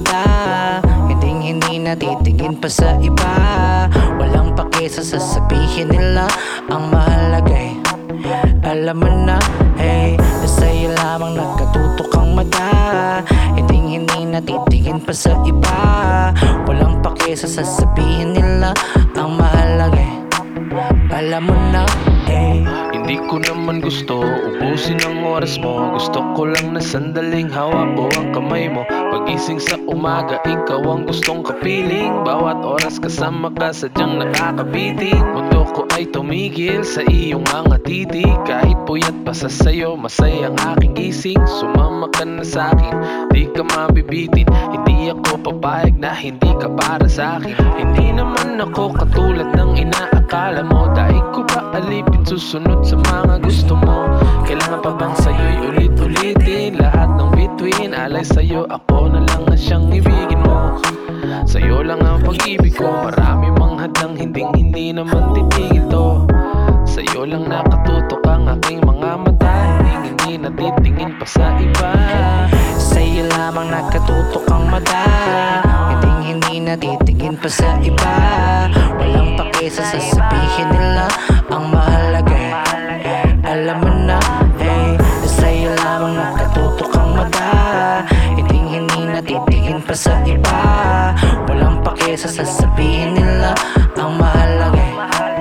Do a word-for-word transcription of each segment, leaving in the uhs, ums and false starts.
mata, hinding hindi natitingin pa sa iba. Walang pake sa sasabihin nila, ang mahalagay alam mo na, hey, sa'yo lamang nagkatutok ang mata, hinding hindi natitingin pa sa iba. Walang pake sa sasabihin nila, ang mahalagay alam mo na, hey. Hindi ko naman gusto ubusin ang oras mo. Gusto ko lang na sandaling hawak ko ang kamay mo. Pagising sa umaga, ikaw ang gustong kapiling. Bawat oras kasama ka, sadyang nakakabitin. Mundo ko ay tumigil sa iyong mga titig. Kahit puyat pa sa sayo, masayang aking gising. Sumama ka na sa'kin, di ka mabibitin. Hindi ako papayag na hindi ka para sa'kin. Hindi naman ako katulad ng inaakala mo. Dahil ko ba alipin susunod sa mga gusto mo? Kailangan pa bang sa'yo'y ulit-ulitin lahat ng between? Alay sa'yo, ako na lang na siyang ibigin mo. Sa'yo lang ang pag-ibig ko. Marami mang hadlang, hinding hindi naman titigil to. Sa'yo lang nakatutok ang aking mga mata, hinding hindi natitingin pa sa iba. Sa'yo lamang nakatutok ang mata, hinding hindi natitingin pa sa iba. Walang pake sa sasabihin nila, ang mahalagay alam mo na, hey. Sa'yo lamang nakatutok ang mata, hinding hindi natitingin pa sa iba. Walang pake sa sasabihin nila, ang mahalagay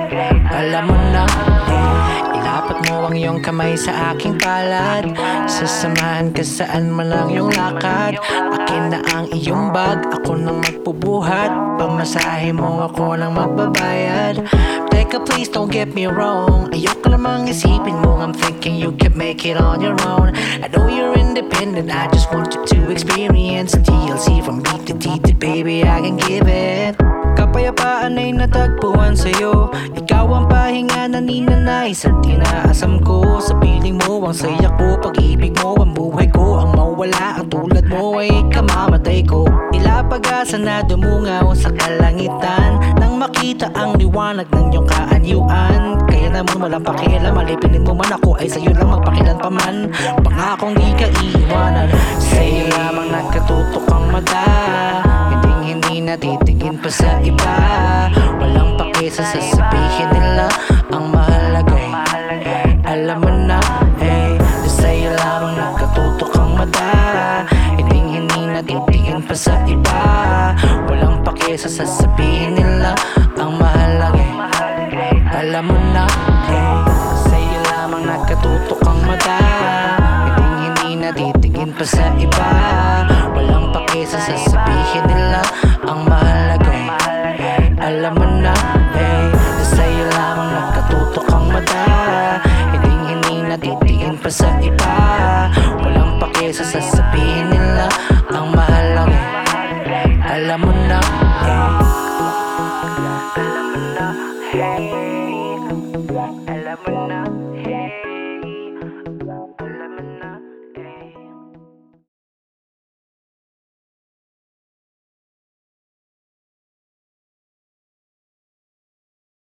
alam mo na, hey. Ilapat mo ang iyong kamay sa aking palad, sasamahan ka saan man lang iyong lakad. Akin na ang iyong bag, ako nang magpubuhat. Pamasahe mo, ako nang magbabayad. Teka please don't get me wrong, ayoko namang isipin mo I'm thinking you can make it on your own. I know you're independent, I just want you to experience T L C from beat to T to baby, I can give it. Kapayapaan ay natagpuan sa'yo, ikaw ang pahinga na ninanais at tinaasam ko. Sa piling mo ang saya ko, pag-ibig mo ang buhay ko. Ang mawala ang tulad mo ay kamamatay ko. Tila pag-asa na dumungaw sa kalangitan, nang makita ang liwanag ng iyong kaanyuan. Kaya naman walang pakialam, alipinin mo man ako ay sa'yo lang magpakilan pa man. Pangakong di ka iiwanan, sa'yo lamang nakatutok ang mata, hinding hindi natitingin pa sa iba. Walang pake sa sasabihin nila, ang mahalagay alam mo na, hey. Sa'yo lamang nakatutok ang mata, hinding hindi natitingin pa sa iba. Walang pake sa sasabihin nila, ang mahalagay alam mo na, hey. Sa'yo lamang nakatutok ang mata, hinding hindi natitingin pa sa iba. Walang pake sa sasabihin nila, ang mahalagay alam mo na, hey. Sa'yo lamang nakatutok ang mata, hinding hindi natitingin pa sa iba. Walang pake sa sasabihin